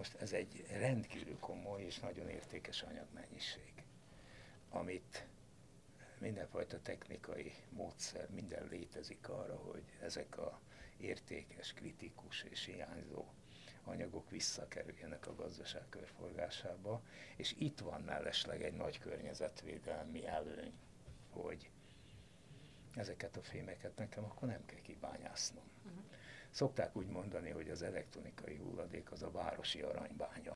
most ez egy rendkívül komoly és nagyon értékes anyagmennyiség, amit mindenfajta technikai módszer, minden létezik arra, hogy ezek a értékes, kritikus és hiányzó anyagok visszakerüljenek a gazdaság körforgásába, és itt van mellesleg egy nagy környezetvédelmi előny, hogy ezeket a fémeket nekem akkor nem kell kibányásznom. Szokták úgy mondani, hogy az elektronikai hulladék az a városi aranybánya.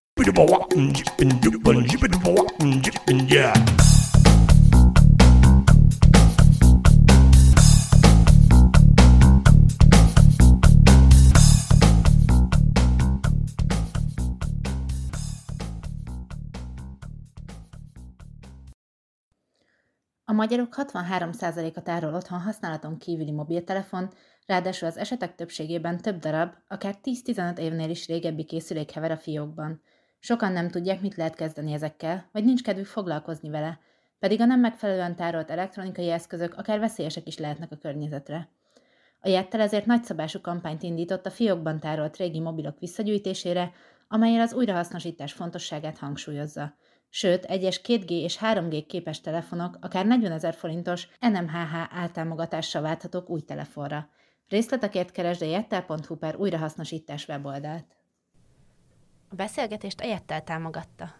A magyarok 63%-a tárol otthon használaton kívüli mobiltelefon, ráadásul az esetek többségében több darab, akár 10-15 évnél is régebbi készülék hever a fiókban. Sokan nem tudják, mit lehet kezdeni ezekkel, vagy nincs kedvük foglalkozni vele, pedig a nem megfelelően tárolt elektronikai eszközök akár veszélyesek is lehetnek a környezetre. A Jettel ezért nagyszabású kampányt indított a fiókban tárolt régi mobilok visszagyűjtésére, amellyel az újrahasznosítás fontosságát hangsúlyozza. Sőt, egyes 2G és 3G képes telefonok akár 40 000 forintos NMHH áltámogatással válthatók új telefonra. Részletekért keresd a jettel.hu/per újrahasznosítás weboldalt. A beszélgetést a Jettel támogatta.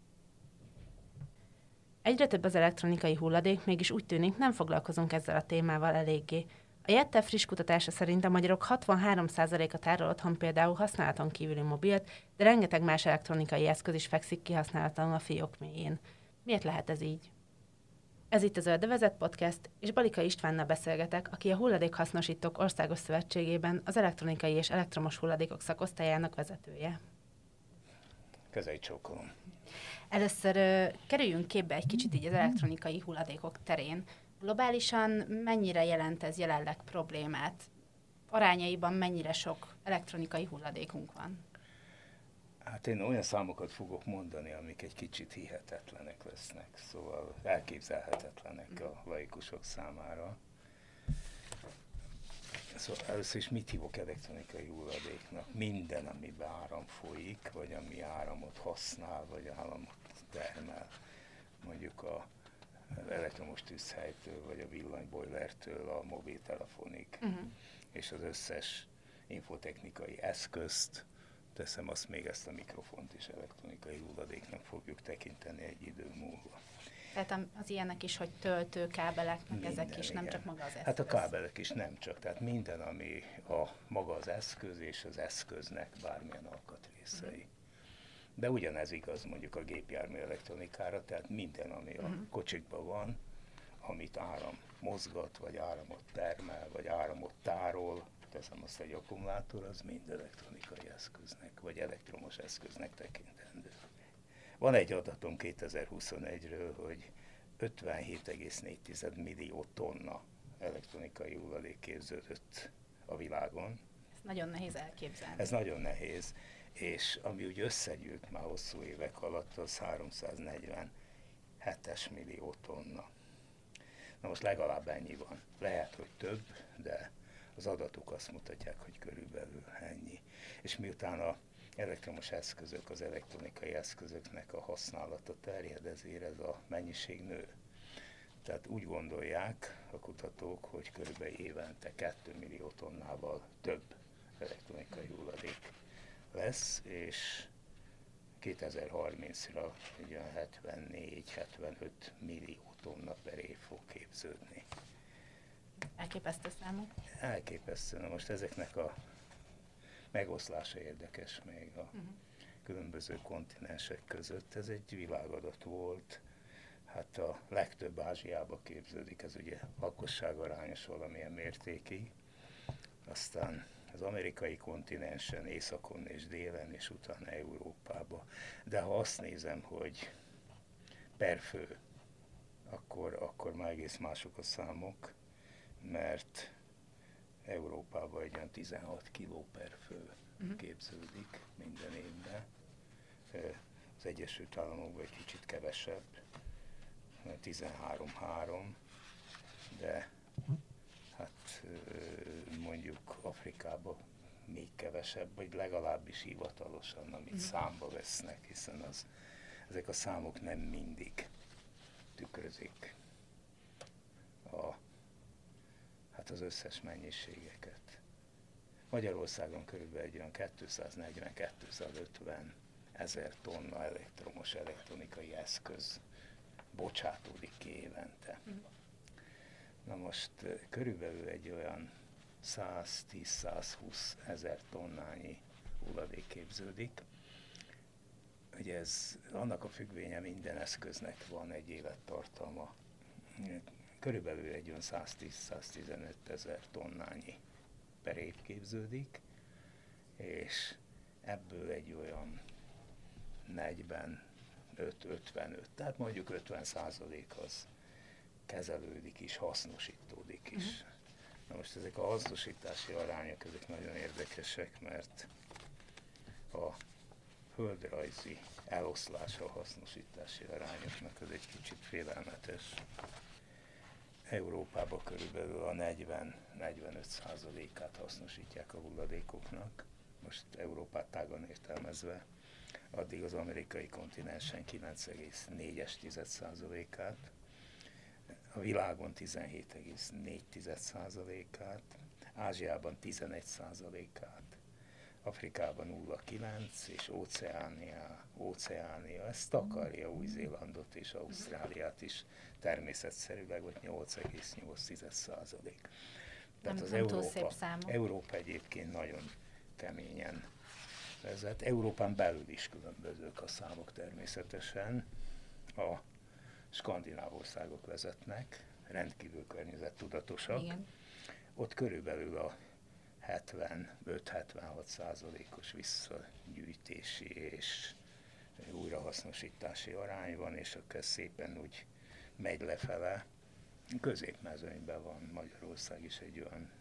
Egyre több az elektronikai hulladék, mégis úgy tűnik, nem foglalkozunk ezzel a témával eléggé. A Jettel friss kutatása szerint a magyarok 63%-a tárol otthon például használaton kívüli mobilt, de rengeteg más elektronikai eszköz is fekszik kihasználatlanul a fiók mélyén. Miért lehet ez így? Ez itt az Ördövezet Podcast, és Balika Istvánnal beszélgetek, aki a Hulladékhasznosítók Országos Szövetségében az elektronikai és elektromos hulladékok szakosztályának vezetője. Kezei csókolom. Először kerüljünk képbe egy kicsit így az elektronikai hulladékok terén. Globálisan mennyire jelent ez jelenleg problémát? Arányaiban mennyire sok elektronikai hulladékunk van? Hát én olyan számokat fogok mondani, amik egy kicsit hihetetlenek lesznek, szóval elképzelhetetlenek a laikusok számára. Szóval először is mit hívok elektronikai hulladéknak? Minden, amiben áram folyik, vagy ami áramot használ, vagy áramot termel. Mondjuk a elektromos tűzhelytől, vagy a villanybojlertől a mobiltelefonig, és az összes infotechnikai eszközt, teszem azt még ezt a mikrofont is elektronikai hulladéknak fogjuk tekinteni egy idő múlva. Tehát az ilyenek is, hogy töltőkábelek, meg ezek is, nem csak maga az eszköz. Hát a kábelek is nem csak, tehát minden, ami maga az eszköz és az eszköznek bármilyen alkatrészei. De ugyanez igaz mondjuk a gépjármű elektronikára, tehát minden, ami a kocsikban van, amit áram mozgat, vagy áramot termel, vagy áramot tárol, teszem azt egy akkumulátor, az mind elektronikai eszköznek, vagy elektromos eszköznek tekintendő. Van egy adatom 2021-ről, hogy 57,4 millió tonna elektronikai hulladék képződött a világon. Ez nagyon nehéz elképzelni. Ez nagyon nehéz, és ami úgy összegyűlt már hosszú évek alatt, az 347 millió tonna. Na most legalább ennyi van. Lehet, hogy több, de az adatok azt mutatják, hogy körülbelül ennyi. És miután az elektromos eszközök, az elektronikai eszközöknek a használata terjed, ezért ez a mennyiség nő. Tehát úgy gondolják a kutatók, hogy körülbelül évente 2 millió tonnával több elektronikai hulladék lesz, és 2030-ra ugye 74-75 millió tonna per év fog képződni. Elképesztő számok. Elképesztő. Na most ezeknek a megoszlása érdekes még a különböző kontinensek között. Ez egy világadat volt. Hát a legtöbb Ázsiába képződik, ez ugye lakosságarányos valamilyen mértékig. Aztán az amerikai kontinensen, északon és délen, és utána Európába. De ha azt nézem, hogy per fő, akkor már egész mások a számok, mert Európában egy olyan 16 kiló per fő képződik minden évben. Az Egyesült Államokban egy kicsit kevesebb, 13,3, de hát mondjuk Afrikában még kevesebb, vagy legalábbis hivatalosan, amit számba vesznek, hiszen ezek a számok nem mindig tükrözik az összes mennyiségeket. Magyarországon körülbelül egy olyan 240-250 ezer tonna elektromos elektronikai eszköz bocsátódik ki évente. Na most körülbelül egy olyan 110-120 ezer tonnányi hulladék képződik. Ugye ez annak a függvénye, minden eszköznek van egy élettartalma. Körülbelül egy olyan 110-115 ezer tonnányi per év képződik, és ebből egy olyan 45-55, tehát mondjuk 50% az kezelődik is, hasznosítódik is. Na most ezek a hasznosítási arányok, ezek nagyon érdekesek, mert a földrajzi eloszlása a hasznosítási arányoknak az egy kicsit félelmetes. Európában körülbelül a 40-45%-át hasznosítják a hulladékoknak, most Európát tágan értelmezve, addig az amerikai kontinensen 9,4%-át, a világon 17,4%-át, Ázsiában 11%-át, Afrikában 0,9% és Óceánia, ezt takarja Új-Zélandot és Ausztráliát is természetszerűleg, vagy 8,8%. Tehát az Európa egyébként nagyon keményen vezet. Európán belül is különbözők a számok természetesen. A skandináv országok vezetnek, rendkívül környezettudatosak. Igen. Ott körülbelül a 75-76%-os visszagyűjtési és újrahasznosítási arány van, és akkor szépen úgy megy lefele. Középmezőnyben van Magyarország is egy olyan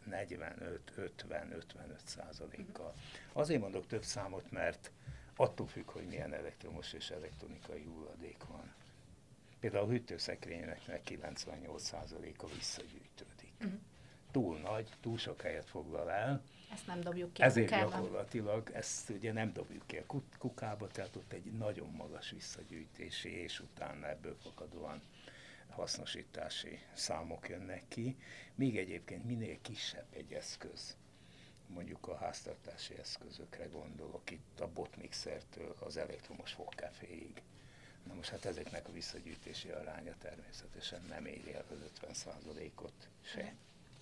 45-50-55%-kal. Azért mondok több számot, mert attól függ, hogy milyen elektromos és elektronikai hulladék van. Például a hűtőszekrénynek 98%-a visszagyűjtődik. Túl nagy, túl sok helyet foglal el. Ezt nem dobjuk ki ezért a kukában. Gyakorlatilag ezt ugye nem dobjuk ki a kukába, tehát ott egy nagyon magas visszagyűjtési, és utána ebből fakadóan hasznosítási számok jönnek ki. Még egyébként minél kisebb egy eszköz, mondjuk a háztartási eszközökre gondolok, itt a botmixertől az elektromos fogkeféig. Na most hát ezeknek a visszagyűjtési aránya természetesen nem éri el az 50%-ot se.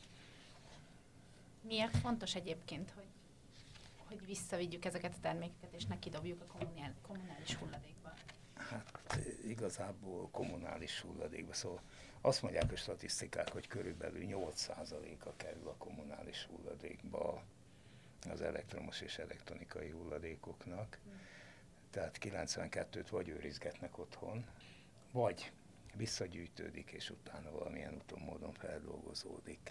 Miért fontos egyébként, hogy visszavigyük ezeket a termékeket, és ne kidobjuk a kommunális hulladékba? Hát igazából kommunális hulladékba. Szóval azt mondják a statisztikák, hogy körülbelül 8%-a kerül a kommunális hulladékba az elektromos és elektronikai hulladékoknak. Tehát 92-t vagy őrizgetnek otthon, vagy visszagyűjtődik, és utána valamilyen úton módon feldolgozódik.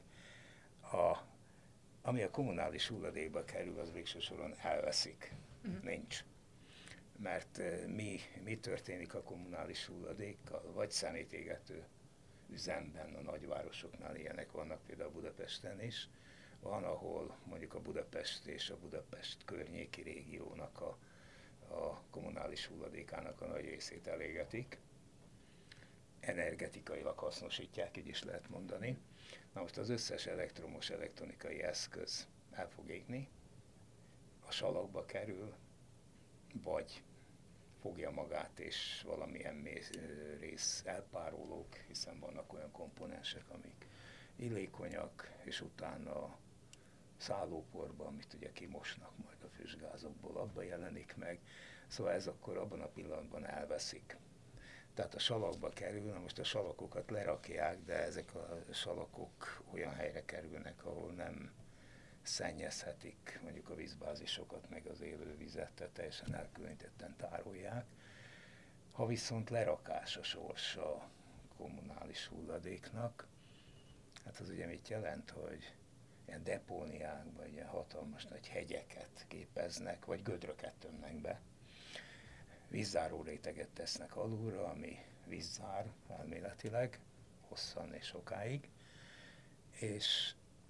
Ami a kommunális hulladékba kerül, az végső soron elveszik. Nincs. Mert mi történik a kommunális hulladékkal? Vagy szemétégető üzemben, a nagyvárosoknál ilyenek vannak, például Budapesten is. Van, ahol mondjuk a Budapest és a Budapest környéki régiónak a kommunális hulladékának a nagy részét elégetik. Energetikailag hasznosítják, így is lehet mondani. Na most az összes elektromos elektronikai eszköz el fog égni, a salakba kerül, vagy fogja magát, és valamilyen rész elpárolók, hiszen vannak olyan komponensek, amik illékonyak, és utána szállóporba, amit ugye kimosnak majd a füstgázokból, abban jelenik meg. Szóval ez akkor abban a pillanatban elveszik. Tehát a salakba kerül, na most a salakokat lerakják, de ezek a salakok olyan helyre kerülnek, ahol nem szennyezhetik mondjuk a vízbázisokat, meg az élővizet, tehát teljesen elkülönítetten tárolják. Ha viszont lerakás a sorsa a kommunális hulladéknak, hát az ugye mit jelent, hogy ilyen depóniákban ilyen hatalmas nagy hegyeket képeznek, vagy gödröket tömnek be. Vízzáró réteget tesznek alulra, ami vízzár elméletileg, hosszan és sokáig, és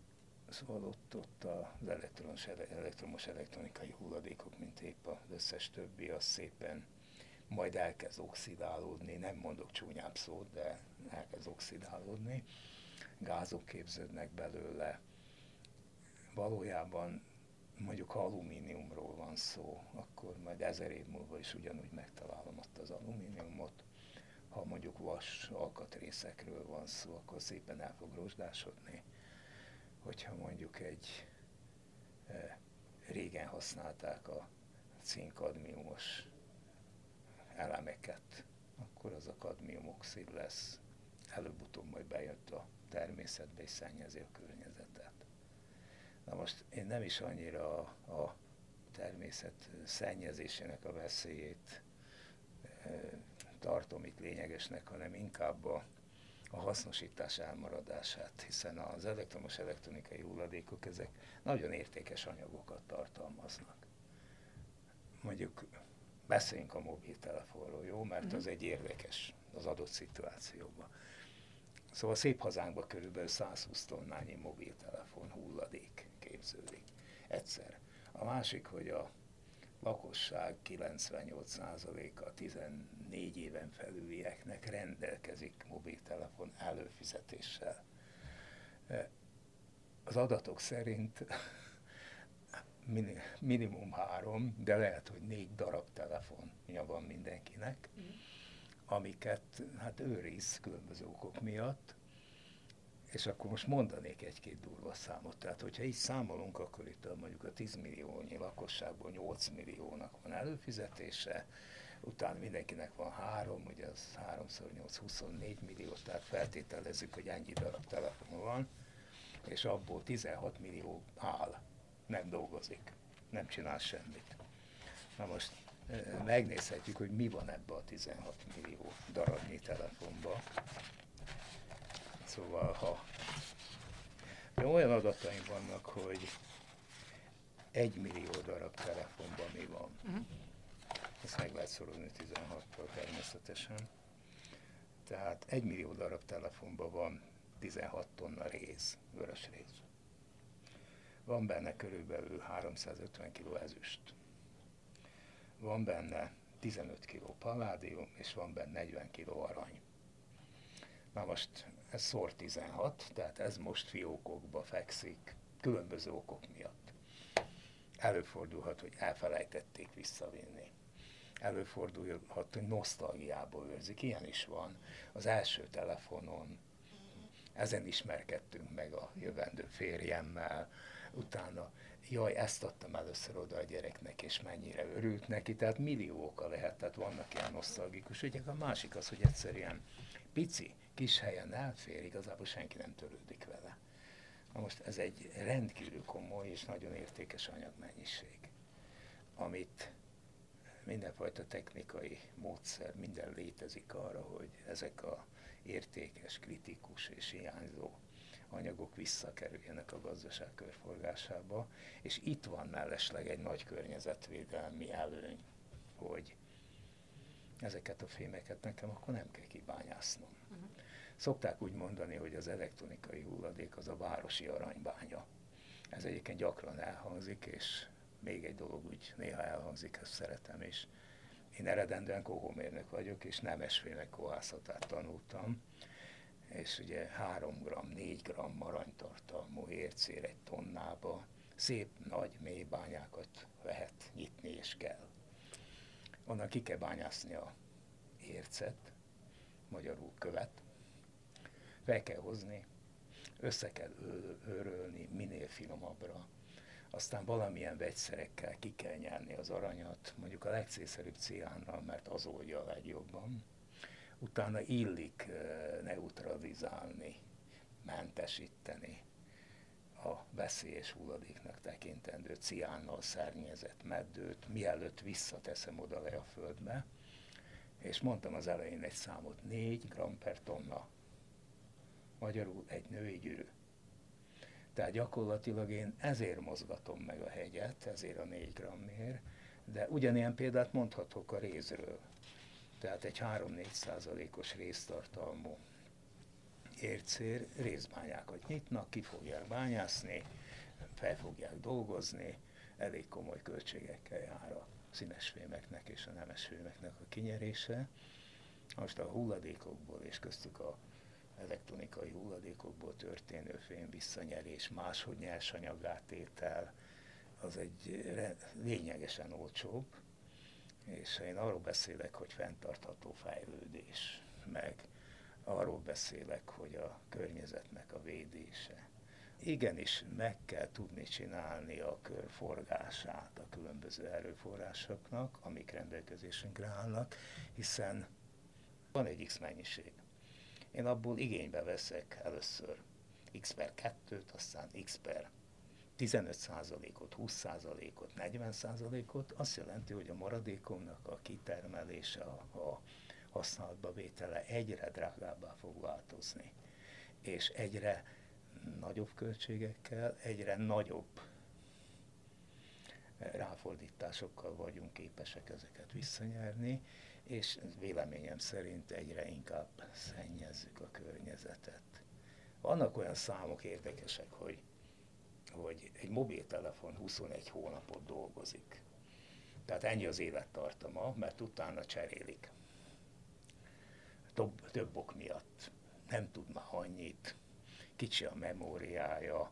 Szóval ott az elektromos elektronikai hulladékok, mint épp az összes többi, az szépen majd elkezd oxidálódni, nem mondok csúnyább szót, de elkezd oxidálódni, gázok képződnek belőle. Valójában mondjuk ha alumíniumról van szó, akkor majd 1000 év múlva is ugyanúgy megtalálom ott az alumíniumot. Ha mondjuk vas alkatrészekről van szó, akkor szépen el fog rozsdásodni. Hogyha mondjuk régen használták a cink-kadmiumos elemeket, akkor az a kadmiumoxid lesz. Előbb-utóbb majd bejött a természetbe és szennyezi a környezetet. Na most én nem is annyira a természet szennyezésének a veszélyét tartom itt lényegesnek, hanem inkább a hasznosítás elmaradását, hiszen az elektromos elektronikai hulladékok ezek nagyon értékes anyagokat tartalmaznak. Mondjuk beszéljünk a mobiltelefonról, jó? Mert az egy érdekes az adott szituációban. Szóval szép hazánkban körülbelül 120 tonnányi mobiltelefon hulladék képződik egyszer. A másik, hogy a lakosság 98%-a 14 éven felülieknek rendelkezik mobiltelefon előfizetéssel. Az adatok szerint minimum 3, de lehet, hogy 4 darab telefonja van mindenkinek, amiket hát őriz különböző okok miatt, és akkor most mondanék egy-két durva számot. Tehát, hogyha így számolunk, akkor itt mondjuk a 10 milliónyi lakosságból 8 milliónak van előfizetése, utána mindenkinek van 3, ugye az 3x8, 24 millió, tehát feltételezzük, hogy ennyi darab telefon van, és abból 16 millió áll, nem dolgozik, nem csinál semmit. Na most megnézhetjük, hogy mi van ebbe a 16 millió darabnyi telefonba. Szóval, ha olyan adataim vannak, hogy 1 millió darab telefonban mi van. Ezt meg lehet szorozni 16-tal természetesen. Tehát 1 millió darab telefonban van 16 tonna réz, vörös réz. Van benne körülbelül 350 kg ezüst. Van benne 15 kg paládium, és van benne 40 kg arany. Na most ez szor 16, tehát ez most fiókokba fekszik, különböző okok miatt. Előfordulhat, hogy elfelejtették visszavinni. Előfordulhat, hogy nosztalgiából őrzik, ilyen is van. Az első telefonon ezen ismerkedtünk meg a jövendő férjemmel, utána jaj, ezt adtam először oda a gyereknek, és mennyire örült neki, tehát millió oka lehet, tehát vannak ilyen nosztalgikus ügyek. A másik az, hogy egyszerűen pici, kis helyen elfér, igazából senki nem törődik vele. Na most ez egy rendkívül komoly és nagyon értékes anyagmennyiség, amit mindenfajta technikai módszer, minden létezik arra, hogy ezek a értékes, kritikus és hiányzó anyagok visszakerüljenek a gazdaság körforgásába, és itt van mellesleg egy nagy környezetvédelmi előny, hogy ezeket a fémeket nekem akkor nem kell kibányásznom. Szokták úgy mondani, hogy az elektronikai hulladék az a városi aranybánya. Ez egyébként gyakran elhangzik, és még egy dolog úgy néha elhangzik, ezt szeretem is. Én eredendően kohómérnök vagyok, és nemesfémek kohászatát tanultam, és ugye 3 g, 4 g aranytartalmú ércér egy tonnába szép, nagy, mély bányákat lehet nyitni és kell. Onnan ki kell bányászni a ércet, magyarul követ, fel kell hozni, össze kell őrölni minél finomabbra, aztán valamilyen vegyszerekkel ki kell nyerni az aranyat, mondjuk a legcélszerűbb ciánnal, mert az oldja a legjobban. Utána illik neutralizálni, mentesíteni a veszélyes hulladéknak tekintendő ciánnal szárnyezett meddőt, mielőtt visszateszem oda le a földbe. És mondtam az elején egy számot, 4 g per tonna. Magyarul egy női gyűrű. Tehát gyakorlatilag én ezért mozgatom meg a hegyet, ezért a 4 g-ért, de ugyanilyen példát mondhatok a rézről. Tehát egy 3-4%-os réztartalmú ércér részbányákat nyitnak, ki fogják bányászni, fel fogják dolgozni, elég komoly költségekkel jár a színesfémeknek és a nemesfémeknek a kinyerése. Most a hulladékokból és köztük a elektronikai hulladékokból történő fém visszanyerés, máshogy nyersanyagáttétel, az egy lényegesen olcsóbb, és én arról beszélek, hogy fenntartható fejlődés, meg arról beszélek, hogy a környezetnek a védése. Igenis meg kell tudni csinálni a körforgását a különböző erőforrásoknak, amik rendelkezésünkre állnak, hiszen van egy X mennyiség. Én abból igénybe veszek először X per 2-t, aztán X per 15%-ot, 20%-ot, 40%-ot, azt jelenti, hogy a maradékomnak a kitermelése, a használatba vétele egyre drágábbá fog változni. És egyre nagyobb költségekkel, egyre nagyobb ráfordításokkal vagyunk képesek ezeket visszanyerni, és véleményem szerint egyre inkább szennyezzük a környezetet. Vannak olyan számok érdekesek, hogy egy mobiltelefon 21 hónapot dolgozik. Tehát ennyi az élettartama, mert utána cserélik. Több ok miatt. Nem tud már annyit, kicsi a memóriája,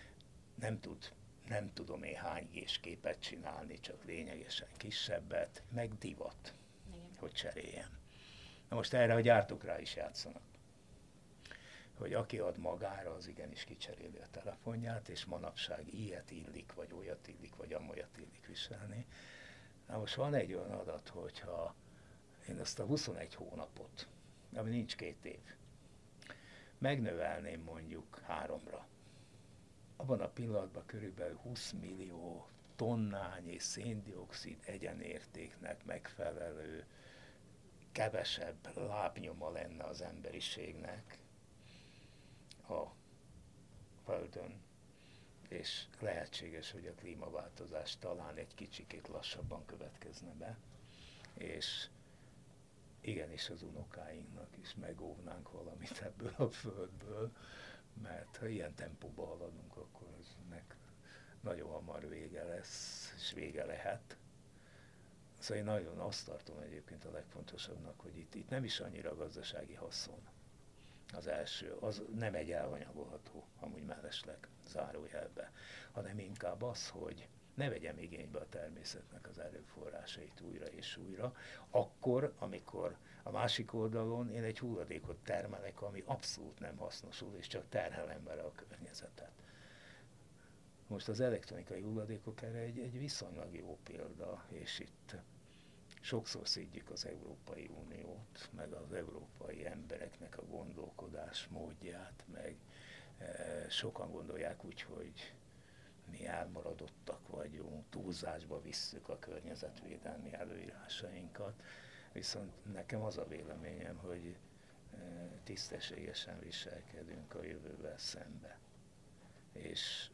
nem tudom én hány G-s képet csinálni, csak lényegesen kisebbet, meg divat, igen, hogy cseréljen. Na most erre a gyártók rá is játszanak. Hogy aki ad magára, az igenis kicseréli a telefonját, és manapság ilyet illik, vagy olyat illik, vagy amolyat illik viselni. Na most van egy olyan adat, hogyha én azt a 21 hónapot, ami nincs 2 év, megnövelném mondjuk 3-ra. Abban a pillanatban körülbelül 20 millió tonnányi széndioxid egyenértéknek megfelelő kevesebb lábnyoma lenne az emberiségnek a Földön, és lehetséges, hogy a klímaváltozás talán egy kicsikét lassabban következne be, és igenis az unokáinknak is megóvnánk valamit ebből a Földből, mert ha ilyen tempóban haladunk, akkor eznek nagyon hamar vége lesz, és vége lehet. Szóval én nagyon azt tartom egyébként a legfontosabbnak, hogy itt nem is annyira gazdasági haszon. Az első, az nem egy elhanyagolható, amúgy mellesleg zárójelbe, hanem inkább az, hogy ne vegyem igénybe a természetnek az erőforrásait újra és újra, akkor, amikor a másik oldalon én egy hulladékot termelek, ami abszolút nem hasznosul, és csak terhelem vele a környezetet. Most az elektronikai hulladékok erre egy viszonylag jó példa, és itt sokszor szidjuk az Európai Uniót, meg az európai embereknek a gondolkodás módját, meg sokan gondolják úgy, hogy mi elmaradottak vagyunk, túlzásba visszük a környezetvédelmi előírásainkat, viszont nekem az a véleményem, hogy tisztességesen viselkedünk a jövővel szembe. És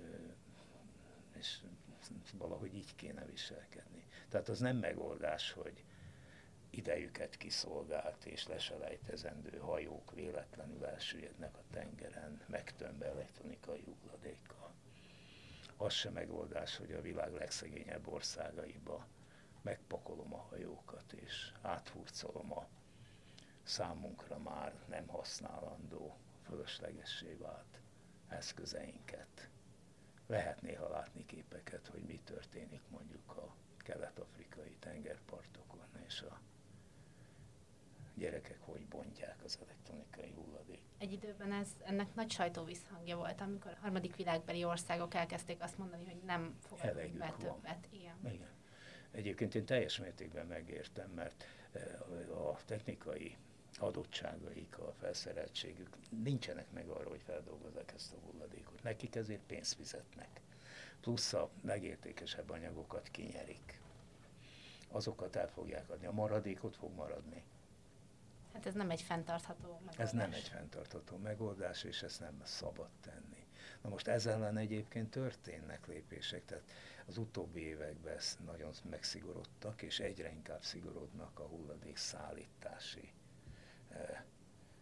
valahogy így kéne viselkedni. Tehát az nem megoldás, hogy idejüket kiszolgált és leselejtezendő hajók véletlenül elsüllyednek a tengeren, megtömve elektronikai hulladékkal. Az sem megoldás, hogy a világ legszegényebb országaiba megpakolom a hajókat, és áthurcolom a számunkra már nem használandó, fölöslegessé vált eszközeinket. Lehet néha látni képeket, hogy mi történik mondjuk a kelet-afrikai tengerpartokon, és a gyerekek hogy bontják az elektronikai hulladék. Egy időben ennek nagy sajtóvisszhangja volt, amikor a harmadik világbeli országok elkezdték azt mondani, hogy nem fogadunk be többet. Igen. Egyébként én teljes mértékben megértem, mert a technikai adottságaik, a felszereltségük nincsenek meg arra, hogy feldolgozzák ezt a hulladékot. Nekik ezért pénzt fizetnek. Plusz a legértékesebb anyagokat kinyerik. Azokat el fogják adni. A maradékot fog maradni. Hát ez nem egy fenntartható megoldás. Ez nem egy fenntartható megoldás, és ezt nem szabad tenni. Na most ezzel ellen egyébként történnek lépések, tehát az utóbbi években nagyon megszigorodtak, és egyre inkább szigorodnak a hulladék szállítási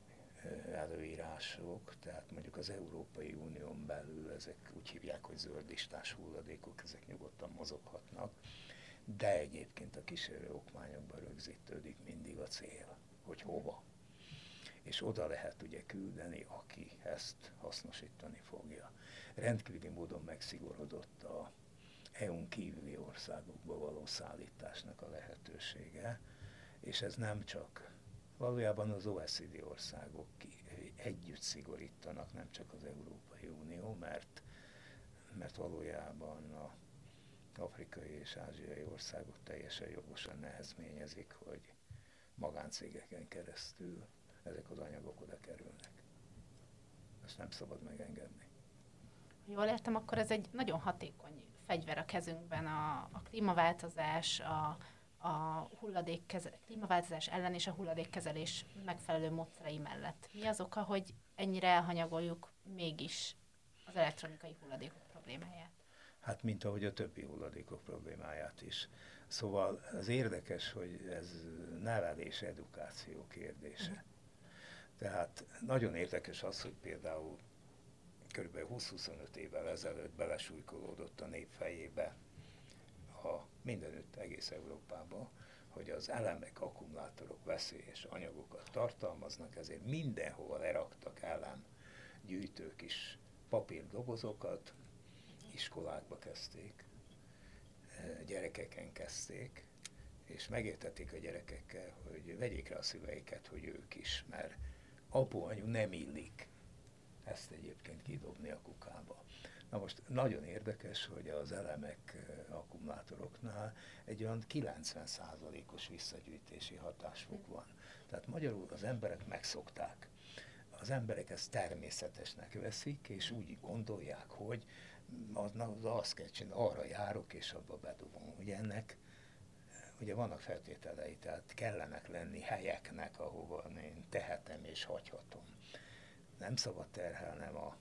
előírások, tehát mondjuk az Európai Unión belül ezek úgy hívják, hogy zöldlistás hulladékok, ezek nyugodtan mozoghatnak, de egyébként a kísérő okmányokban rögzítődik mindig a cél, hogy hova. És oda lehet ugye küldeni, aki ezt hasznosítani fogja. Rendkívüli módon megszigorodott a EU-n kívüli országokba való szállításnak a lehetősége, és ez nem csak valójában az OECD országok együtt szigorítanak, nem csak az Európai Unió, mert valójában az afrikai és ázsiai országok teljesen jogosan nehezményezik, hogy magáncégeken keresztül ezek az anyagok oda kerülnek. Ezt nem szabad megengedni. Jól értem, akkor ez egy nagyon hatékony fegyver a kezünkben, a klímaváltozás, klímaváltozás ellen és a hulladékkezelés megfelelő módszerei mellett. Mi az oka, hogy ennyire elhanyagoljuk mégis az elektronikai hulladékok problémáját? Hát, mint ahogy a többi hulladékok problémáját is. Szóval az érdekes, hogy ez nevelés, edukáció kérdése. Tehát nagyon érdekes az, hogy például kb. 20-25 évvel ezelőtt belesújkolódott a nép fejébe mindenütt, egész Európában, hogy az elemek, akkumulátorok veszélyes anyagokat tartalmaznak, ezért mindenhova leraktak gyűjtők is papírdobozokat, iskolákba kezdték, gyerekeken kezdték, és megértették a gyerekekkel, hogy vegyék rá a szíveiket, hogy ők is, mert apu, anyu nem illik ezt egyébként kidobni a kukába. Na most nagyon érdekes, hogy az elemek, akkumulátoroknál egy olyan 90%-os visszagyűjtési hatásfok van. Tehát magyarul az emberek megszokták. Az emberek ezt természetesnek veszik, és úgy gondolják, hogy azt kell csinálni, arra járok, és abba bedobom. Ugye ennek ugye vannak feltételei, tehát kellenek lenni helyeknek, ahova én tehetem és hagyhatom. Nem szabad terhelnem az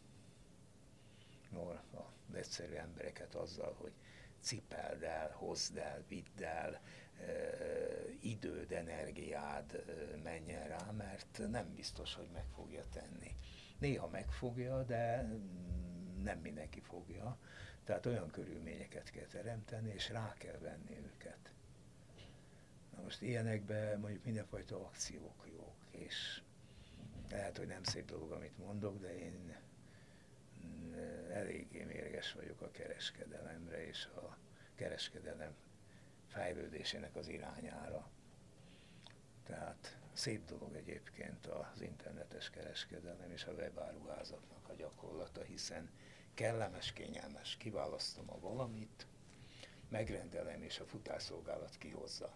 egyszerű embereket azzal, hogy cipeld el, hozd el, vidd el, időd, energiád menjen rá, mert nem biztos, hogy meg fogja tenni. Néha megfogja, de nem mindenki fogja. Tehát olyan körülményeket kell teremteni, és rá kell venni őket. Na most ilyenekben mondjuk mindenfajta akciók jók, és lehet, hogy nem szép dolog, amit mondok, de én eléggé mérges vagyok a kereskedelemre és a kereskedelem fejlődésének az irányára. Tehát szép dolog egyébként az internetes kereskedelem és a webáruházaknak a gyakorlata, hiszen kellemes, kényelmes, kiválasztom a valamit, megrendelem és a futárszolgálat kihozza.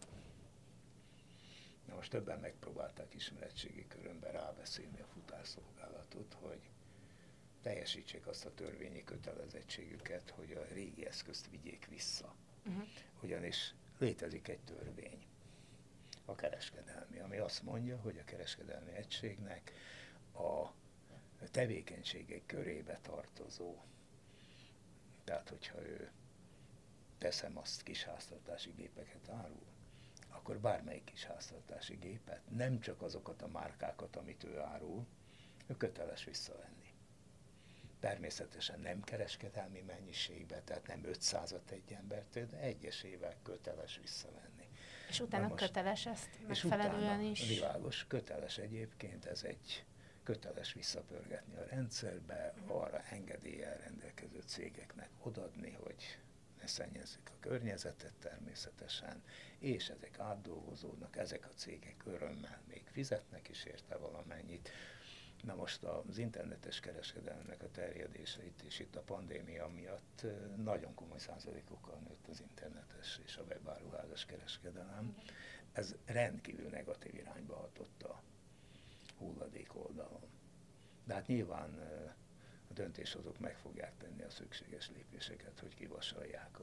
Na most többen megpróbálták ismeretségi körömben rábeszélni a futárszolgálatot, hogy teljesítsék azt a törvényi kötelezettségüket, hogy a régi eszközt vigyék vissza. Ugyanis létezik egy törvény, a kereskedelmi, ami azt mondja, hogy a kereskedelmi egységnek a tevékenységek körébe tartozó, tehát hogyha ő teszem azt kisháztartási gépeket árul, akkor bármelyik kisháztartási gépet, nem csak azokat a márkákat, amit ő árul, ő köteles visszavenni. Természetesen nem kereskedelmi mennyiségben, tehát nem 500-at egy embertől, de egyesével köteles visszavenni. És utána köteles ezt megfelelően is? Világos, köteles egyébként, ez egy köteles visszapörgetni a rendszerbe, arra engedéllyel rendelkező cégeknek odadni, hogy ne szennyezzük a környezetet természetesen, és ezek átdolgozódnak, ezek a cégek örömmel még fizetnek is érte valamennyit. Na most az internetes kereskedelemnek a terjedéseit és itt a pandémia miatt nagyon komoly százalékokkal nőtt az internetes és a webáruházas kereskedelem. Ez rendkívül negatív irányba hatott a hulladék oldalon. De hát nyilván a döntéshozók meg fogják tenni a szükséges lépéseket, hogy kivasalják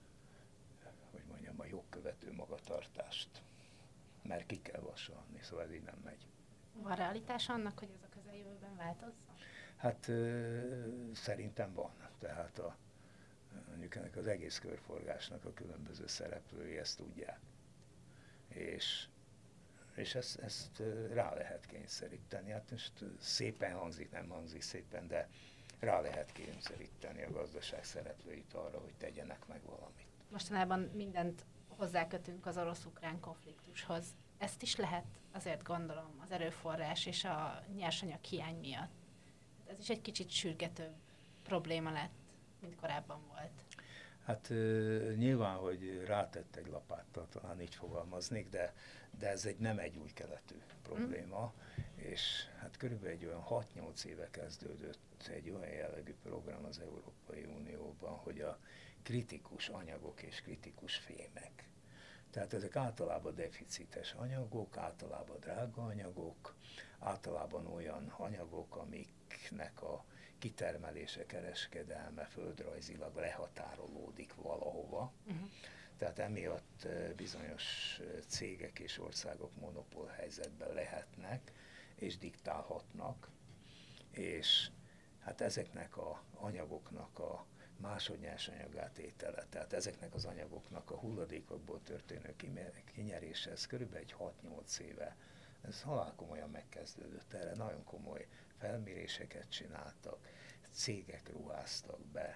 a jogkövető magatartást. Mert ki kell vasalni, szóval ez így nem megy. Van realitás annak, hogy ez a közeljövőben változzon? Hát szerintem van. Tehát mondjuk ennek az egész körforgásnak a különböző szereplői ezt tudják. És és ezt rá lehet kényszeríteni. Hát most szépen hangzik, nem hangzik szépen, de rá lehet kényszeríteni a gazdaság szereplőit arra, hogy tegyenek meg valamit. Mostanában mindent hozzákötünk az orosz-ukrán konfliktushoz. Ezt is lehet, azért gondolom, az erőforrás és a nyersanyag hiány miatt. Ez is egy kicsit sürgetőbb probléma lett, mint korábban volt. Hát nyilván, hogy rátett egy lapáttal, talán így fogalmaznék, de ez nem egy új keletű probléma, és hát körülbelül egy olyan 6-8 éve kezdődött egy olyan jellegű program az Európai Unióban, hogy a kritikus anyagok és kritikus fémek. Tehát ezek általában deficites anyagok, általában drága anyagok, általában olyan anyagok, amiknek a kitermelése, kereskedelme földrajzilag lehatárolódik valahova. Tehát emiatt bizonyos cégek és országok monopól helyzetben lehetnek, és diktálhatnak, és hát ezeknek az anyagoknak a másodnyersanyagát étele, tehát ezeknek az anyagoknak a hulladékokból történő kinyerése, ez körülbelül egy 6-8 éve, ez halálkomolyan megkezdődött, erre nagyon komoly felméréseket csináltak, cégek ruháztak be,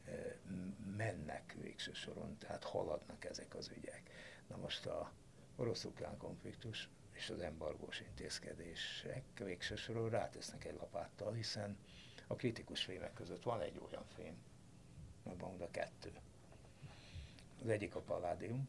mennek végső soron, tehát haladnak ezek az ügyek. Na most a orosz-ukrán konfliktus és az embargós intézkedések végső soron rátesznek egy lapáttal, hiszen a kritikus fémek között van egy olyan fém, abban oda 2. Az egyik a paládium,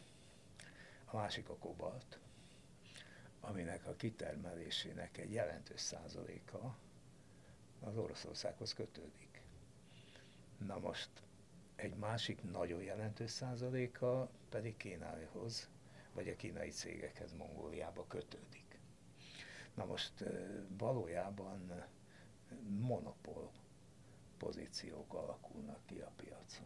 a másik a kobalt, aminek a kitermelésének egy jelentős százaléka az Oroszországhoz kötődik. Na most egy másik nagyon jelentős százaléka pedig Kínához, vagy a kínai cégekhez Mongóliába kötődik. Na most valójában monopól pozíciók alakulnak ki a piacon.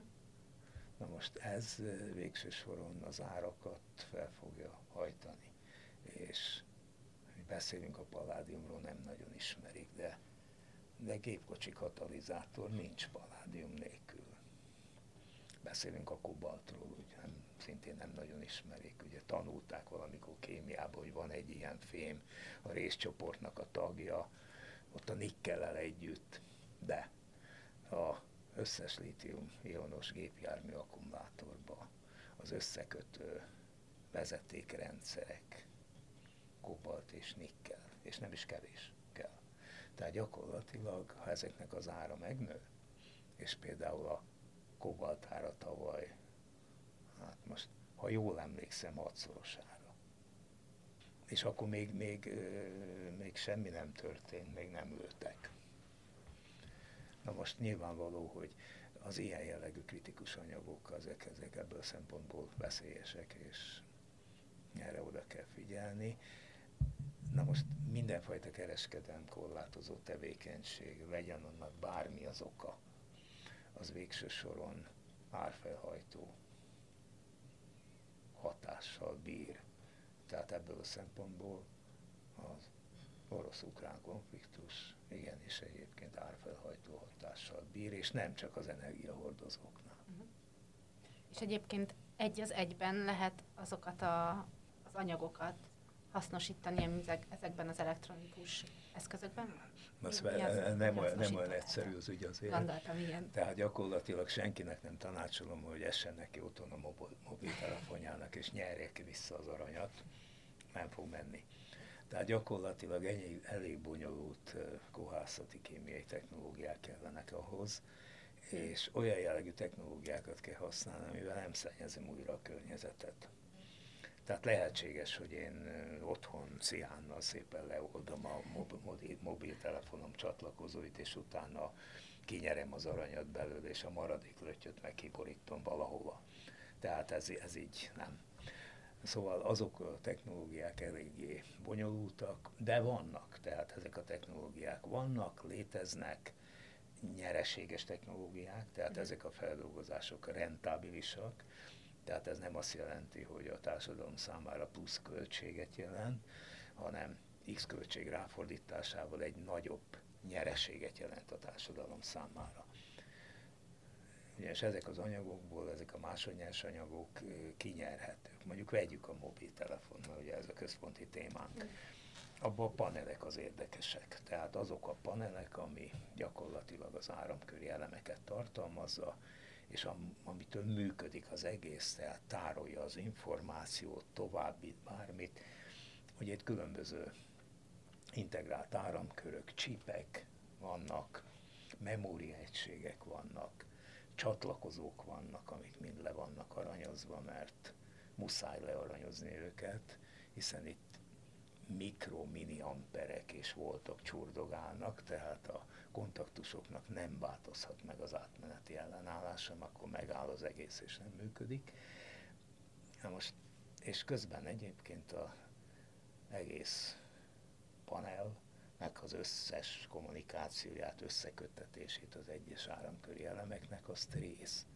Na most ez végső soron az árakat fel fogja hajtani. És beszélünk a paládiumról, nem nagyon ismerik, de gépkocsi katalizátor nincs paládium nélkül. Beszélünk a kobaltról, úgy szintén nem nagyon ismerik. Ugye tanulták valamikor kémiában, hogy van egy ilyen fém, a részcsoportnak a tagja, ott a nikkellel együtt, de az összes lítium-ionos gépjármű akkumulátorba az összekötő vezetékrendszerek, kobalt és nikkel, és nem is kevés kell. Tehát gyakorlatilag, ha ezeknek az ára megnő, és például a kobalt ára tavaly, hát most, ha jól emlékszem, 6-szorosára. És akkor még semmi nem történt, még nem ültek. Na most nyilvánvaló, hogy az ilyen jellegű kritikus anyagok, ezek ebből a szempontból veszélyesek, és erre oda kell figyelni. Na most mindenfajta kereskedelem korlátozó tevékenység, legyen annak bármi az oka, az végső soron árfelhajtó hatással bír. Tehát ebből a szempontból az orosz-ukrán konfliktus igenis egyébként árfelhajtó hatással bír, és nem csak az energiahordozóknál. És egyébként egy az egyben lehet azokat az anyagokat hasznosítani ezekben az elektronikus eszközökben? Nem olyan egyszerű az ügy azért. Gondoltam, igen. Tehát gyakorlatilag senkinek nem tanácsolom, hogy essen neki otthon a mobiltelefonjának, és nyerje ki vissza az aranyat. Nem fog menni. Tehát gyakorlatilag elég bonyolult kohászati kémiai technológiák kellenek ahhoz, és olyan jellegű technológiákat kell használni, amivel nem szennyezem újra a környezetet. Tehát lehetséges, hogy én otthon sziánnal szépen leoldom a mobiltelefonom csatlakozóit, és utána kinyerem az aranyat belőle, és a maradék löttyöt meg kiborítom valahova. Tehát ez így nem. Szóval azok a technológiák eléggé bonyolultak, de vannak, tehát ezek a technológiák vannak, léteznek, nyereséges technológiák, tehát ezek a feldolgozások rentábilisak, tehát ez nem azt jelenti, hogy a társadalom számára plusz költséget jelent, hanem X költség ráfordításával egy nagyobb nyereséget jelent a társadalom számára. És ezek az anyagokból, ezek a másodnyers anyagok kinyerhetők. mondjuk vegyük a mobiltelefon, mert ugye ez a központi témánk. Abban a panelek az érdekesek. Tehát azok a panelek, ami gyakorlatilag az áramköri elemeket tartalmazza, és amitől működik az egész, tehát tárolja az információt, továbbít bármit. Ugye itt különböző integrált áramkörök, csipek vannak, memóriaegységek vannak, csatlakozók vannak, amik mind le vannak aranyozva, mert muszáj learanyozni őket, hiszen itt mini amperek és voltok csurdogálnak, tehát a kontaktusoknak nem változhat meg az átmeneti ellenállása, akkor megáll az egész és nem működik. Na most, és közben egyébként az egész panelnek az összes kommunikációját, összeköttetését az egyes áramköri elemeknek azt rész.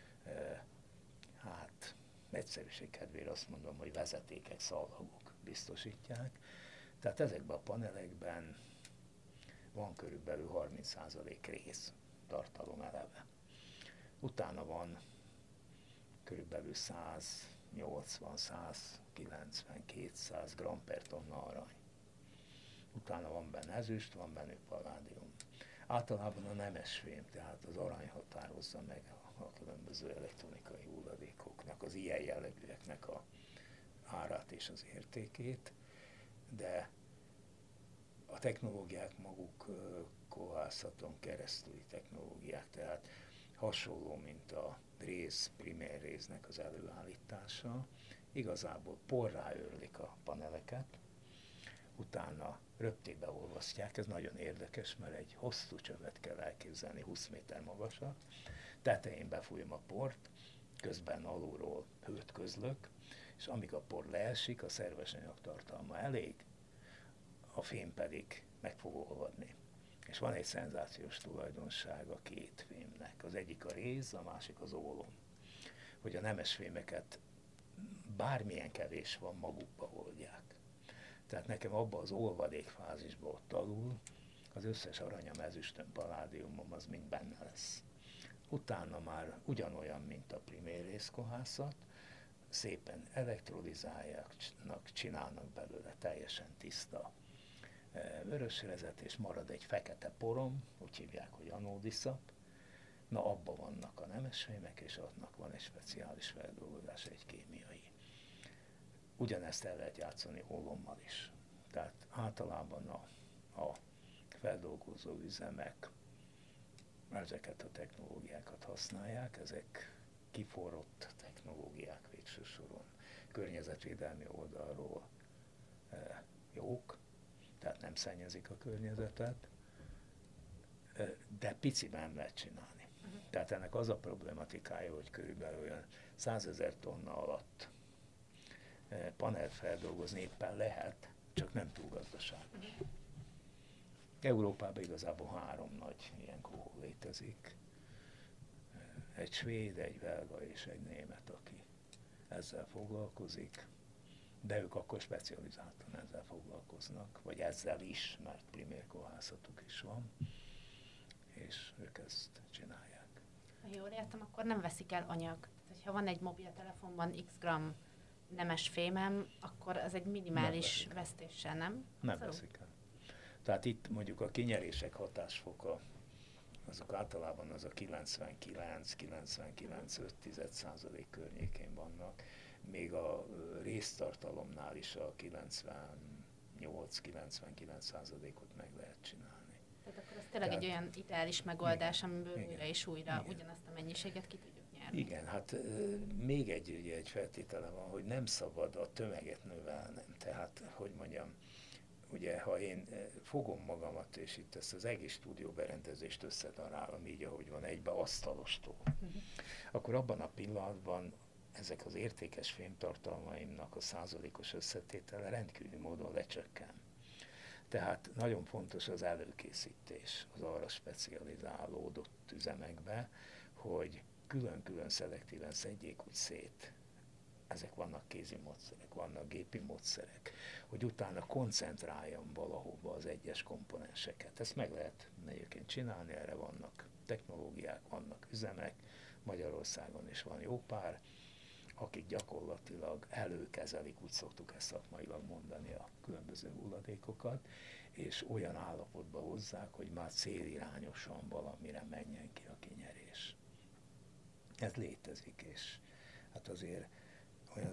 Hát egyszerűség kedvére azt mondom, hogy vezetékek, szalagok biztosítják. Tehát ezekben a panelekben van körülbelül 30% rész tartalom eleve. Utána van körülbelül 180, 190, 200 g per tonna arany. Utána van benne ezüst, van benne paládium. Általában a nemesfém, tehát az arany határozza meg a különböző elektronikai hulladékoknak, az ilyen jellegűeknek a árát és az értékét, de a technológiák maguk kohászaton keresztüli technológiák, tehát hasonló, mint a primér réznek az előállítása. Igazából porrá őrlik a paneleket, utána röptébe olvasztják, ez nagyon érdekes, mert egy hosszú csövet kell elképzelni, 20 méter magasat, tetején befújom a port, közben alulról hőt közlök, és amíg a por leesik, a szerves anyag tartalma elég, a fém pedig meg fog olvadni. És van egy szenzációs tulajdonság a két fémnek. Az egyik a réz, a másik az ólom. Hogy a nemes fémeket bármilyen kevés van, magukba oldják. Tehát nekem abban az olvadékfázisban ott alul az összes aranyam, ezüstöm, paládiumom az mind benne lesz. Utána már ugyanolyan, mint a primér részkohászat, szépen elektrodizálják, csinálnak belőle teljesen tiszta vörösrezet, és marad egy fekete porom, úgy hívják, hogy anódiszap. Na, abban vannak a nemesfémek, és annak van egy speciális feldolgozás, egy kémiai. Ugyanezt el lehet játszani ólommal is. Tehát általában a feldolgozó üzemek ezeket a technológiákat használják, ezek kiforrott technológiák végső soron. Környezetvédelmi oldalról jók, tehát nem szennyezik a környezetet, de piciben lehet csinálni. Tehát ennek az a problematikája, hogy körülbelül olyan 100 000 tonna alatt panelt feldolgozni éppen lehet, csak nem túl gazdaságos. Európában igazából 3 nagy ilyen kohó létezik. Egy svéd, egy belga és egy német, aki ezzel foglalkozik, de ők akkor specializáltan ezzel foglalkoznak, vagy ezzel is, mert primér kohászatuk is van, és ők ezt csinálják. Ha jól értem, akkor nem veszik el anyag. Tehát, ha van egy mobiltelefonban x gram nemes fémem, akkor az egy minimális vesztéssel, nem? Nem veszik el. Tehát itt mondjuk a kinyerések hatásfoka, azok általában az a 99,99,5% környékén vannak, még a résztartalomnál is a 98-99%-ot meg lehet csinálni. Tehát akkor ez tényleg egy olyan ideális megoldás, amiből újra és újra ugyanazt a mennyiséget ki tudjuk nyerni. Igen, hát még egy feltétele van, hogy nem szabad a tömeget növelnem. Tehát, hogy mondjam, ugye, ha én fogom magamat, és itt ezt az egész stúdióberendezést összedarálom így, ahogy van, egybe asztalostól, akkor abban a pillanatban ezek az értékes fémtartalmaimnak a százalékos összetétele rendkívüli módon lecsökken. Tehát nagyon fontos az előkészítés az arra specializálódott üzemekbe, hogy külön-külön szelektíven szedjék úgy szét. Ezek vannak kézi módszerek, vannak gépi módszerek, hogy utána koncentráljam valahova az egyes komponenseket. Ezt meg lehet egyébként csinálni, erre vannak technológiák, vannak üzemek, Magyarországon is van jó pár. akik gyakorlatilag előkezelik, úgy szoktuk ezt szakmailag mondani, a különböző hulladékokat, és olyan állapotba hozzák, hogy már célirányosan valamire menjen ki a kinyerés. Ez létezik, és hát azért olyan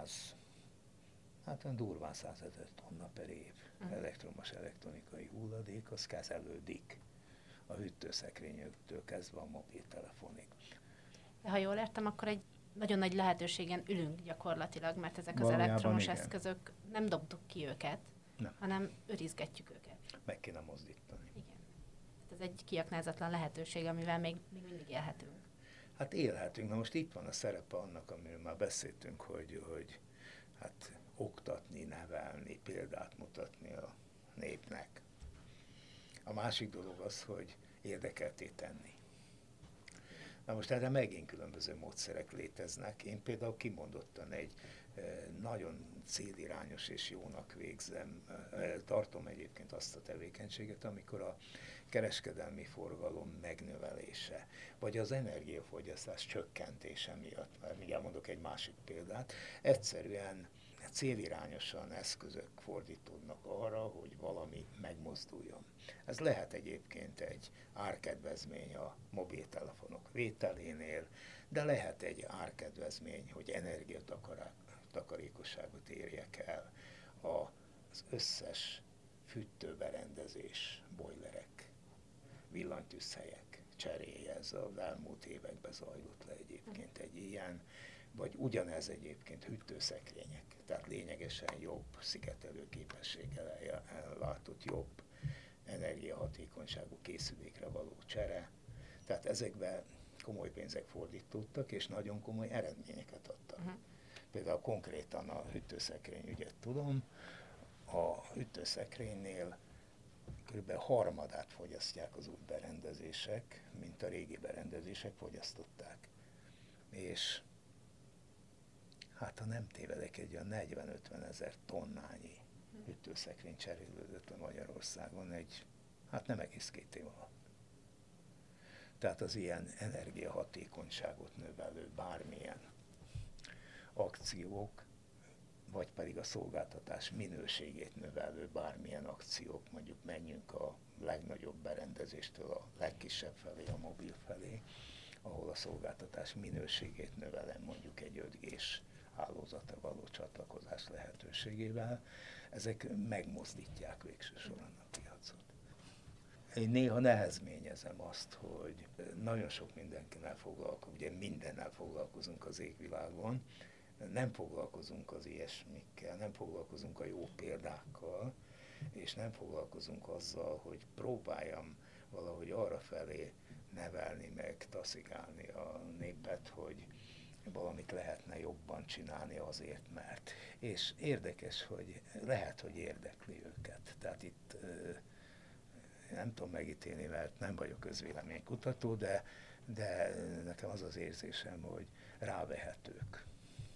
olyan durván 100 000 tonna per év elektromos elektronikai hulladék, az kezelődik a hűtőszekrényektől kezdve a mobiltelefonig. De ha jól értem, akkor egy nagyon nagy lehetőségen ülünk gyakorlatilag, mert ezek az Valójában elektromos igen. eszközök, nem dobtuk ki őket, hanem őrizgetjük őket. Meg kéne mozdítani. Igen. Ez egy kiaknázatlan lehetőség, amivel még mindig élhetünk. Hát élhetünk. Na most itt van a szerepe annak, amiről már beszéltünk, hogy hát oktatni, nevelni, példát mutatni a népnek. A másik dolog az, hogy érdekelté tenni. Na most erre megint különböző módszerek léteznek. Én például kimondottan egy nagyon célirányos és jónak tartom egyébként azt a tevékenységet, amikor a kereskedelmi forgalom megnövelése, vagy az energiafogyasztás csökkentése miatt, mert mindjárt mondok egy másik példát, egyszerűen célirányosan eszközök fordítódnak arra, hogy valami megmozduljon. Ez lehet egyébként egy árkedvezmény a mobiltelefonok vételénél, de lehet egy árkedvezmény, hogy energiatakarékosságot érjek el az összes fűtőberendezés, bojlerek, villanytűzhelyek cseréje. Ez az elmúlt években zajlott le egyébként egy ilyen, vagy ugyanez egyébként hűtőszekrények, tehát lényegesen jobb szigetelő képességgel ellátott jobb energiahatékonyságú készülékre való csere. Tehát ezekben komoly pénzek fordítódtak, és nagyon komoly eredményeket adtak. Például konkrétan a hűtőszekrény ügyet tudom, a hűtőszekrénynél kb. Harmadát fogyasztják az új berendezések, mint a régi berendezések fogyasztották. És hát ha nem tévedek, egy olyan 40-50 ezer tonnányi hűtőszekrény cserélődött le Magyarországon nem egész 2 év alatt. Tehát az ilyen energiahatékonyságot növelő bármilyen akciók, vagy pedig a szolgáltatás minőségét növelő bármilyen akciók, mondjuk menjünk a legnagyobb berendezéstől a legkisebb felé, a mobil felé, ahol a szolgáltatás minőségét növelem mondjuk egy 5G-s hálózatra való csatlakozás lehetőségével, ezek megmozdítják végső soron a piacot. Én néha nehezményezem azt, hogy nagyon sok mindenkivel foglalkozunk, ugye mindennel foglalkozunk az égvilágon, nem foglalkozunk az ilyesmikkel, nem foglalkozunk a jó példákkal, és nem foglalkozunk azzal, hogy próbáljam valahogy arrafelé nevelni, meg taszigálni a népet, hogy valamit lehetne jobban csinálni azért, mert. És érdekes, hogy lehet, hogy érdekli őket. Tehát itt nem tudom megítélni, mert nem vagyok közvéleménykutató, de nekem az az érzésem, hogy rávehetők.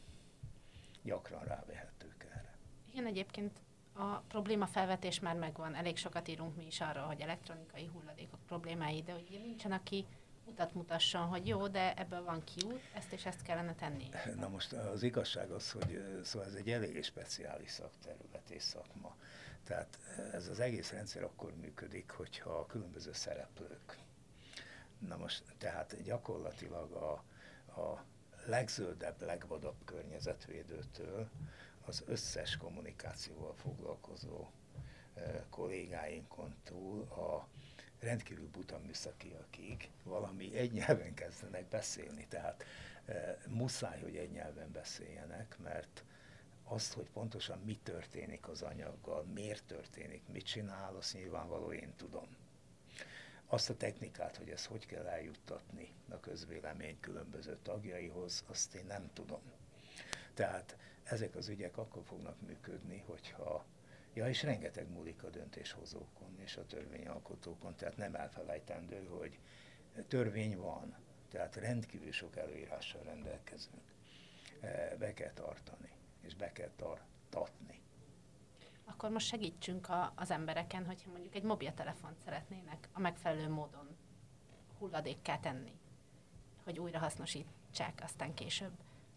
Gyakran rávehetők erre. Igen, egyébként a problémafelvetés már megvan. Elég sokat írunk mi is arról, hogy elektronikai hulladékok problémái, de ugye nincsen, aki mutasson, hogy jó, de ebből van kiút, ezt és ezt kellene tenni. Na most az igazság az, hogy szóval ez egy elég speciális szakterület és szakma. Tehát ez az egész rendszer akkor működik, hogyha a különböző szereplők. Na most tehát gyakorlatilag a legzöldebb, legvadabb környezetvédőtől az összes kommunikációval foglalkozó kollégáinkon túl a rendkívül buta műszakiakig valami egy nyelven kezdenek beszélni. Tehát muszáj, hogy egy nyelven beszéljenek, mert azt, hogy pontosan mi történik az anyaggal, miért történik, mit csinál, azt nyilvánvaló én tudom. Azt a technikát, hogy ezt hogy kell eljuttatni a közvélemény különböző tagjaihoz, azt én nem tudom. Tehát ezek az ügyek akkor fognak működni, hogyha és rengeteg múlik a döntéshozókon és a törvényalkotókon, tehát nem elfelejtendő, hogy törvény van, tehát rendkívül sok előírással rendelkezünk. Be kell tartani, és be kell tartatni. Akkor most segítsünk az embereken, hogyha mondjuk egy mobiltelefont szeretnének a megfelelő módon hulladékká tenni, hogy újra hasznosítsák aztán később.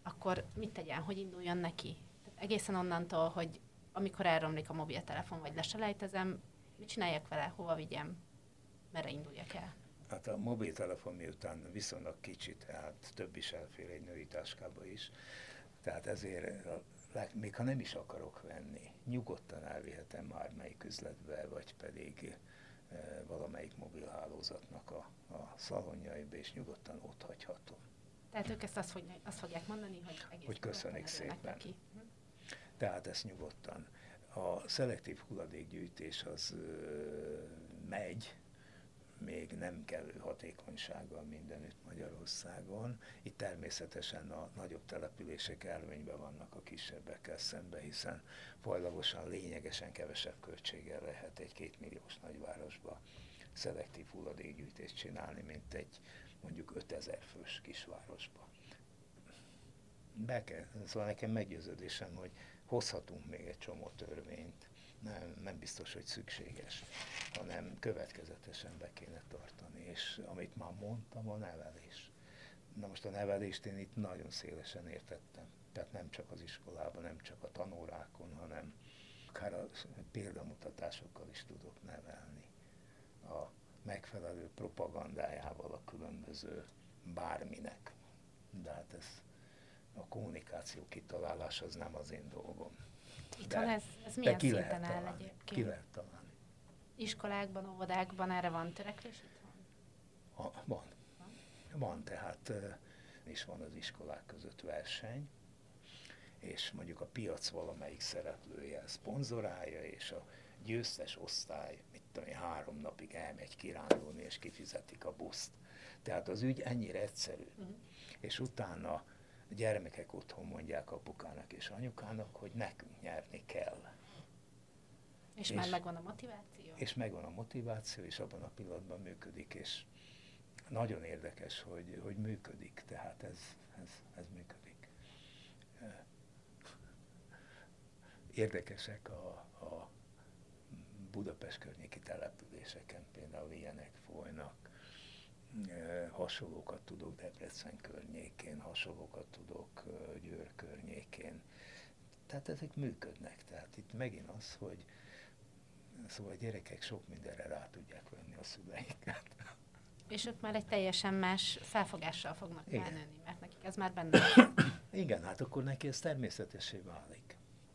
akkor mit tegyen, hogy induljon neki? Tehát egészen onnantól, hogy amikor elromlik a mobiltelefon, vagy leselejtezem, mit csináljak vele, hova vigyem, merre induljak el? Hát a mobiltelefon miután viszonylag kicsi, tehát több is elfér egy női táskába is, tehát ezért még ha nem is akarok venni, nyugodtan elvihetem bármelyik üzletbe, vagy pedig valamelyik mobilhálózatnak a szalonjaiba, és nyugodtan ott hagyhatom. Tehát ők ezt azt fogják mondani, hogy köszönjük szépen. Neki. Tehát ezt nyugodtan. A szelektív hulladékgyűjtés az megy, még nem kellő hatékonysággal mindenütt Magyarországon. Itt természetesen a nagyobb települések előnyben vannak a kisebbekkel szemben, hiszen fajlagosan lényegesen kevesebb költséggel lehet egy 2 milliós nagyvárosba szelektív hulladékgyűjtést csinálni, mint egy mondjuk 5000 fős kisvárosba. Szóval nekem meggyőződésem, hogy hozhatunk még egy csomó törvényt. Nem biztos, hogy szükséges, hanem következetesen be kéne tartani. És amit már mondtam, a nevelés. Na most a nevelést én itt nagyon szélesen értettem. Tehát nem csak az iskolában, nem csak a tanórákon, hanem akár a példamutatásokkal is tudok nevelni. A megfelelő propagandájával a különböző bárminek. De hát a kommunikáció kitalálása az nem az én dolgom. Itthon ez milyen szinten áll egyébként? Ki lehet találni. Iskolákban, óvodákban erre van törekvés itthon? Van, tehát is van az iskolák között verseny, és mondjuk a piac valamelyik szereplője szponzorálja, és a győztes osztály, 3 napig elmegy kirándulni, és kifizetik a buszt. Tehát az ügy ennyire egyszerű. És utána a gyermekek otthon mondják apukának és anyukának, hogy nekünk nyerni kell. És már megvan a motiváció? És megvan a motiváció, és abban a pillanatban működik, és nagyon érdekes, hogy működik, tehát ez működik. Érdekesek a Budapest környéki településeken, például ilyenek folynak. Hasonlókat tudok Debrecen környékén, hasonlókat tudok Győr környékén. Tehát ezek működnek. Tehát itt megint az, hogy szóval a gyerekek sok mindenre rá tudják venni a szüleiket. És ők már egy teljesen más felfogással fognak felnőni, mert nekik ez már benne. Igen, hát akkor neki ez természetessé válik.